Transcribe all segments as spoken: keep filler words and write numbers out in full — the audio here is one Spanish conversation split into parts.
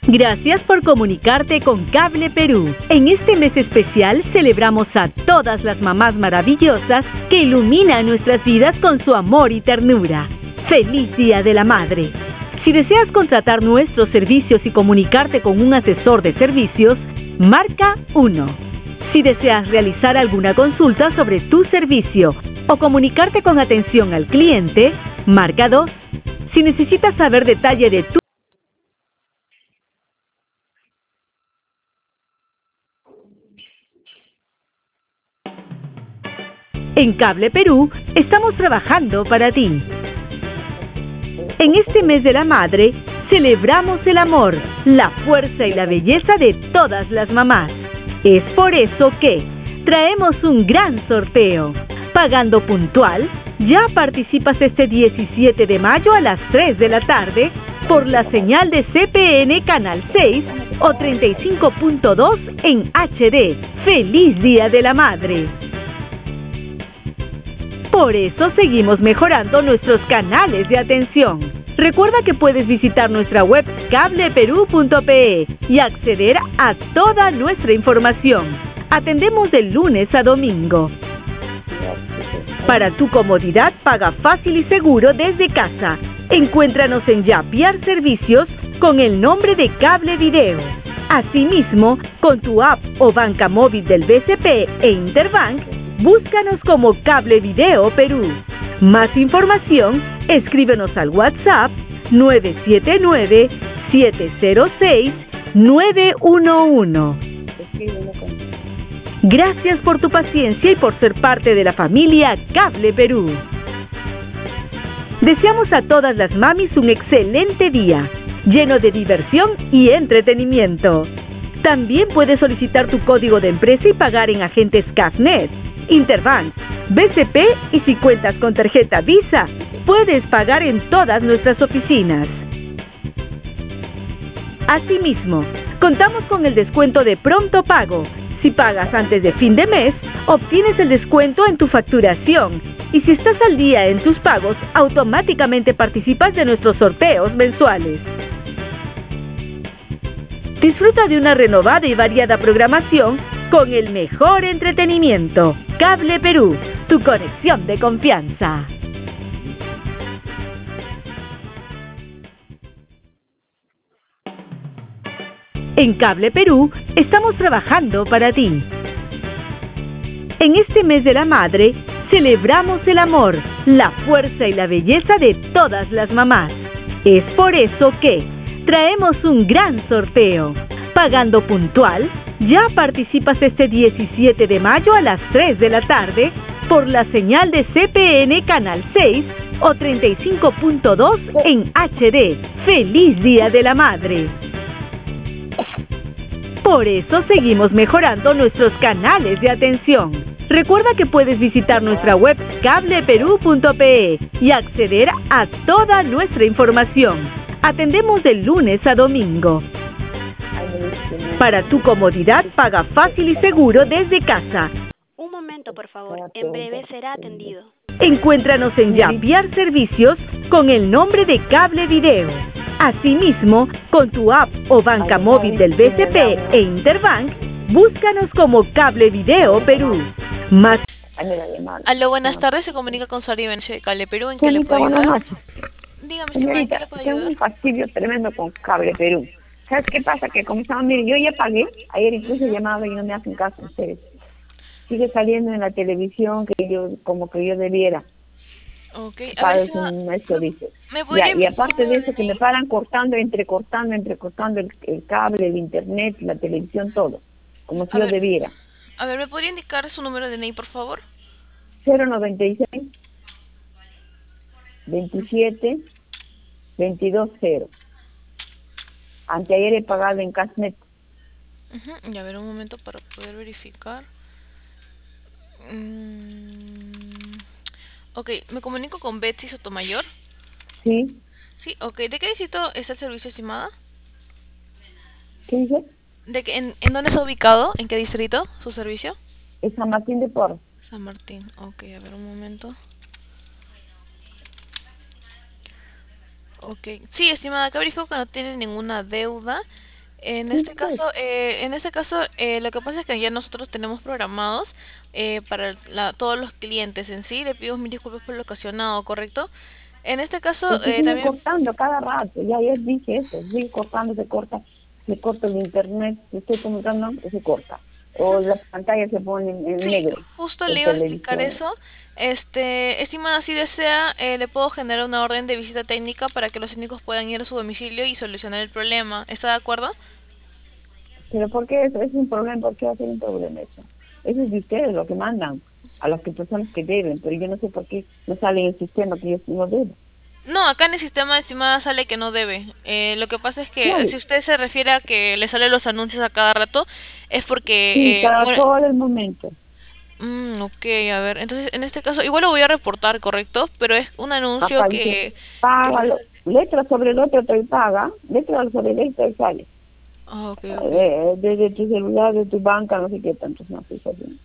Gracias por comunicarte con Cable Perú. En este mes especial celebramos a todas las mamás maravillosas que iluminan nuestras vidas con su amor y ternura. ¡Feliz Día de la Madre! Si deseas contratar nuestros servicios y comunicarte con un asesor de servicios, marca uno. Si deseas realizar alguna consulta sobre tu servicio o comunicarte con atención al cliente, marca dos. Si necesitas saber detalle de tu En Cable Perú estamos trabajando para ti. En este mes de la madre, celebramos el amor, la fuerza y la belleza de todas las mamás. Es por eso que traemos un gran sorteo. Pagando puntual, ya participas este diecisiete de mayo a las tres de la tarde por la señal de C P N Canal seis o treinta y cinco punto dos en H D. ¡Feliz Día de la Madre! Por eso seguimos mejorando nuestros canales de atención. Recuerda que puedes visitar nuestra web cable perú punto pe y acceder a toda nuestra información. Atendemos de lunes a domingo. Para tu comodidad, paga fácil y seguro desde casa. Encuéntranos en Yapiar Servicios con el nombre de Cable Video. Asimismo, con tu app o banca móvil del B C P e Interbank, búscanos como Cable Video Perú. Más información, escríbenos al WhatsApp nueve siete nueve, siete cero seis, nueve uno uno. Gracias por tu paciencia y por ser parte de la familia Cable Perú. Deseamos a todas las mamis un excelente día, lleno de diversión y entretenimiento. También puedes solicitar tu código de empresa y pagar en agentes Cafnet, Interbank, B C P y si cuentas con tarjeta Visa, puedes pagar en todas nuestras oficinas. Asimismo, contamos con el descuento de pronto pago. Si pagas antes de fin de mes, obtienes el descuento en tu facturación. Y si estás al día en tus pagos, automáticamente participas de nuestros sorteos mensuales. Disfruta de una renovada y variada programación con el mejor entretenimiento. Cable Perú, tu conexión de confianza. En Cable Perú estamos trabajando para ti. En este mes de la madre, celebramos el amor, la fuerza y la belleza de todas las mamás. Es por eso que traemos un gran sorteo. Pagando puntual, ya participas este diecisiete de mayo a las tres de la tarde por la señal de C P N Canal seis o treinta y cinco punto dos en H D. ¡Feliz Día de la Madre! Por eso seguimos mejorando nuestros canales de atención. Recuerda que puedes visitar nuestra web cable perú punto pe y acceder a toda nuestra información. Atendemos de lunes a domingo. Para tu comodidad, paga fácil y seguro desde casa. Un momento, por favor. En breve será atendido. Encuéntranos en Yapiar Servicios con el nombre de Cable Video. Asimismo, con tu app o banca móvil del B C P e Interbank, búscanos como Cable Video Perú. Más... Aló, buenas tardes. Se comunica con Sari Benche de Cable Perú. ¿En qué le puedo ayudar? Dígame, señora, ¿en qué le puedo tengo ayudar? un fastidio tremendo con Cable Perú. ¿Sabes qué pasa? Que como estaba, mire, yo ya pagué, ayer incluso llamaba y no me hacen caso ustedes. Sigue saliendo en la televisión que yo, como que yo debiera. Ok, a Para ver, eso señora, no eso dice. ¿me Ya, podría y indicar su aparte de número eso de que me D N I? paran cortando, entrecortando, entrecortando el, el cable, el internet, la televisión, todo. Como si A yo ver. debiera. A ver, ¿me podría indicar su número de D N I, por favor? cero noventa y seis, veintisiete, veintidós cero. Anteayer he pagado en Casnet. Ujú, y a ver, un momento para poder verificar. Mm, ok, me comunico con Betsy Sotomayor. ¿Sí? Sí, ok. ¿De qué distrito está el servicio, estimada? ¿Qué dice? ¿De qué, en, ¿En dónde está ubicado? ¿En qué distrito su servicio? Es San Martín de Porres. San Martín. Ok, a ver, un momento. Ok. Sí, estimada, acá verifico que no tiene ninguna deuda. En este caso, eh, en este caso, eh, lo que pasa es que ya nosotros tenemos programados eh, para la, todos los clientes en sí. Le pido mil disculpas por lo ocasionado, ¿correcto? En este caso, Es que eh, sigue también. cortando cada rato, ya ayer dije eso, sigue cortando, se corta, se corta el internet, si estoy comunicando, se corta. O la pantalla se pone en, en Sí, negro, justo el le iba a explicar televisión. eso. Este, estimada, si desea, eh, le puedo generar una orden de visita técnica para que los técnicos puedan ir a su domicilio y solucionar el problema. ¿Está de acuerdo? Pero ¿por qué eso? Es un problema, ¿por qué va a ser un problema eso? Eso es de ustedes lo que mandan, a las que personas que deben, pero yo no sé por qué no sale en el sistema que yo no debo. No, acá en el sistema, estimada, sale que no debe. Eh, lo que pasa es que Claro, si usted se refiere a que le salen los anuncios a cada rato, es sí, porque, eh, cada bueno, todo el momento. mm, ok, a ver, entonces en este caso, igual lo voy a reportar, ¿correcto? Pero es un anuncio Acá dice, que, que me págalo, sale. letra sobre el otro te paga, letra sobre letra y sale. Ah, ok, ok. Eh, desde tu celular, de tu banca, no sé qué tantos no sé así.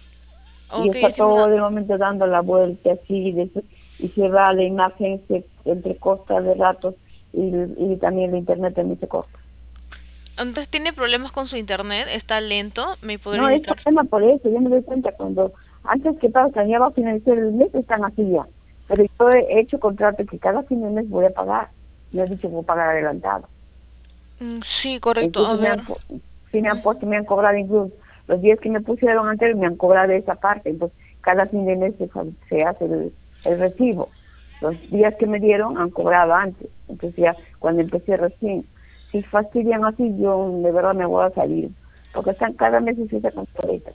Y Ok, está todo estimada. el momento dando la vuelta así, de, y se va la imagen, se entrecorta de ratos, y, y también el internet también se corta. Entonces, ¿tiene problemas con su internet? ¿Está lento? ¿Me podría No, es indicar? problema por eso, yo me doy cuenta cuando, antes que pasa, ya va a finalizar el mes, están así ya. Pero yo he hecho contrato que cada fin de mes voy a pagar. Me he dicho que voy a pagar adelantado. Mm, sí, correcto. A Entonces me ver. han, pu- sí me han puesto, me han cobrado incluso los días que me pusieron antes, me han cobrado esa parte. Entonces, cada fin de mes se, fa- se hace el, el recibo. Los días que me dieron han cobrado antes. Entonces ya cuando empecé recién, si fastidian así, yo de verdad me voy a salir. Porque están cada mes se sacan coletas.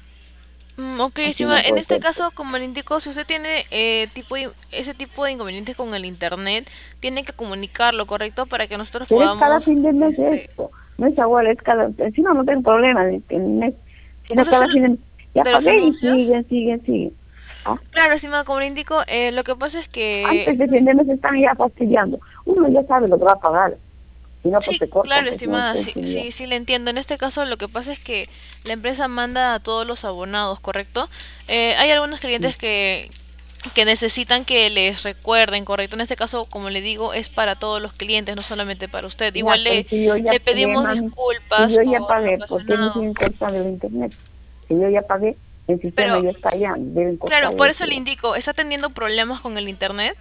Mm, ok, Así estimada, no en puede este ser, pues. caso, como le indico, si usted tiene eh, tipo de- ese tipo de inconvenientes con el internet, tiene que comunicarlo, ¿correcto? Para que nosotros Pero es cada podamos, fin de mes este, esto. No es igual, es cada... Encima no tengo problema de que el mes, sino ¿usted cada solo fin de mes. Ya de los pagué y anuncios? siguen, siguen, siguen. ¿Ah? Claro, estimada, como le indico, eh, lo que pasa es que, Antes de fin de mes están ya fastidiando. Uno ya sabe lo que va a pagar. Si no, pues sí, se cortan, claro, pues no estimada, sé sí, si ya. sí, sí le entiendo. En este caso, lo que pasa es que la empresa manda a todos los abonados, ¿correcto? Eh, hay algunos clientes que que necesitan que les recuerden, correcto. En este caso, como le digo, es para todos los clientes, no solamente para usted. Ya, Igual pero le, si yo ya le pagué, pedimos mami, si disculpas yo ya por lo pagué, ¿por qué me ocasionado. siguen cortando el internet? Si yo ya pagué, el sistema Pero, ya está allá, deben claro, cortar por eso eso le ya. indico, ¿está teniendo problemas con el internet?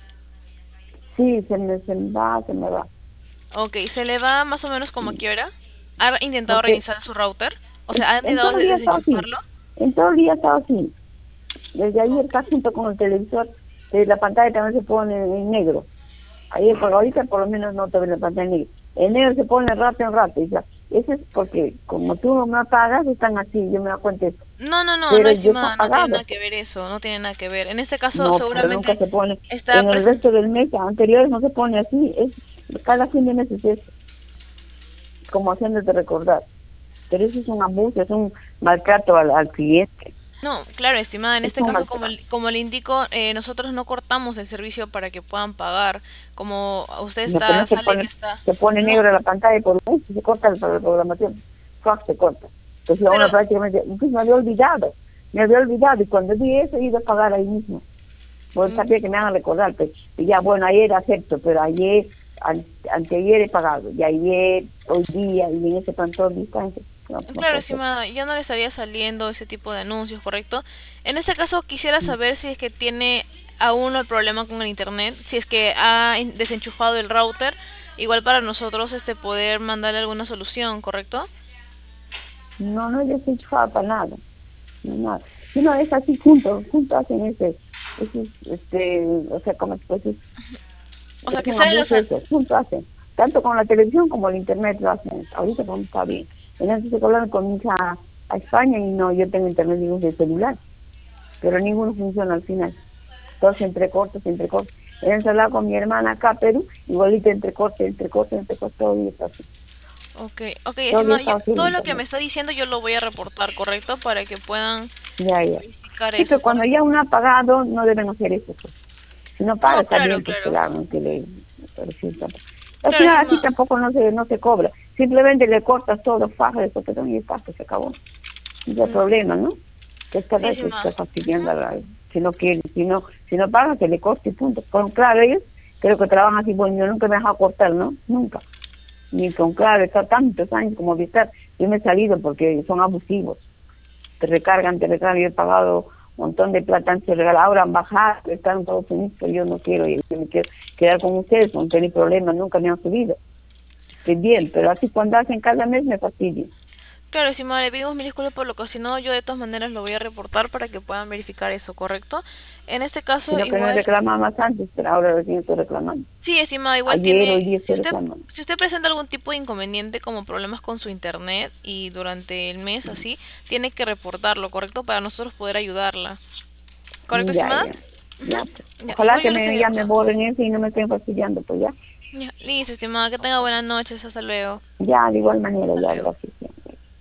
Sí, se me, se me va, se me va. Ok, ¿se le va más o menos como a qué hora? ¿Ha intentado Porque reiniciar su router? O en, sea, ¿ha en intentado todo el des- día está así. desenchufarlo? En todo el día está así. Desde ayer está junto con el televisor, que la pantalla también se pone en negro. Ayer, por ahorita por lo menos no te ve la pantalla en negro. En negro se pone rato en rato. Y ya. Eso es porque como tú no me apagas, están así, yo me da cuenta de eso. No, no, no, no, Pero yo está estimada, no tiene apagado. nada que ver eso, no tiene nada que ver. En este caso, No, pero nunca seguramente se pone. está En el resto presente. del mes anterior no se pone así. Es cada fin de mes es eso, como haciéndote recordar. Pero eso es un abuso, es un maltrato al, al cliente. No, claro, estimada, en Es este un caso, como, maltrato. le- como le indico, eh, nosotros no cortamos el servicio para que puedan pagar. Como usted No, pero está, no se sale que pone, está. se pone No, negro la pantalla por un se corta la, la programación. Fuck, se corta. Entonces pero, uno prácticamente, incluso me había olvidado, me había olvidado y cuando vi eso he ido a pagar ahí mismo. Porque mm, sabía que me van a recordar, pues, y ya bueno, ayer acepto, pero ayer, an, anteayer he pagado, y ayer, hoy día, y en ese cantón distancia, no, no claro, puede ser. estimada, ya no le estaría saliendo ese tipo de anuncios, ¿correcto? En este caso, quisiera Mm. saber si es que tiene aún el problema con el internet, si es que ha en- desenchufado el router, igual para nosotros este poder mandarle alguna solución, ¿correcto? No, no les he hecho para nada, no nada. Si no, es así, juntos, juntos hacen ese, ese, este, o sea, como pues, es, O sea, es que un salen los... abuso an- eso, juntos hacen, tanto con la televisión como el internet lo hacen, ahorita como está bien. Entonces se hablaron con mi hija a España y no, yo tengo internet digo, de celular, pero ninguno funciona al final, todos entrecortos, entrecortos. Entonces hablaba con mi hermana acá a Perú, igualito entrecorte, entrecorte, entrecorte, todo el día está así, Ok, ok, todo el día estimada, yo- está así el todo lo que me internet, está diciendo yo lo voy a reportar, ¿correcto? Para que puedan ya, ya. verificar Sí, eso, pero cuando ¿correcto? ya uno ha pagado, no deben hacer eso, pues. Si no paga, No, está claro, bien, pues que claro. la hagan, que le... Pero sí, está- al Claro, final así estimada. tampoco no se no se cobra. Simplemente le cortas todo, faja de sopetón y está, pues se acabó. No hay Mm, problema, ¿no? Que esta sí, vez se está estimada. fastidiando a la... Si no quiere, si no, si no paga, que le corte y punto. Pero claro, ellos creo que trabajan así, bueno, yo nunca me he dejado cortar, ¿no? Nunca. ni con claro, está tantos años como Movistar. Yo me he salido porque son abusivos. Te recargan, te recargan. Yo he pagado un montón de plata antes de regalar. Ahora han bajado, están todos unidos, pero yo no quiero ir. Yo me quiero quedar con ustedes, no tener problemas, nunca me han subido. Estoy bien, pero así cuando hacen cada mes me fastidian. Claro, estimada, le pedimos mil disculpas por lo que si no, yo de todas maneras lo voy a reportar para que puedan verificar eso, ¿correcto? En este caso, Sino que no igual... reclamaba más antes, pero ahora recién estoy reclamando. Sí, estimada, igual Ayer, tiene... hoy día Si estoy usted, reclamando. si usted presenta algún tipo de inconveniente como problemas con su internet y durante el mes así, tiene que reportarlo, ¿correcto? Para nosotros poder ayudarla. ¿Correcto, Ya, estimada? ya, ya, pues. Ya, Ojalá igual que yo le me, estoy ya me reportando. borren eso y no me estén fastidiando, pues ya. Ya, listo, estimada, que tenga buenas noches, hasta luego. Ya, de igual manera, Hasta ya, luego. gracias. Ya.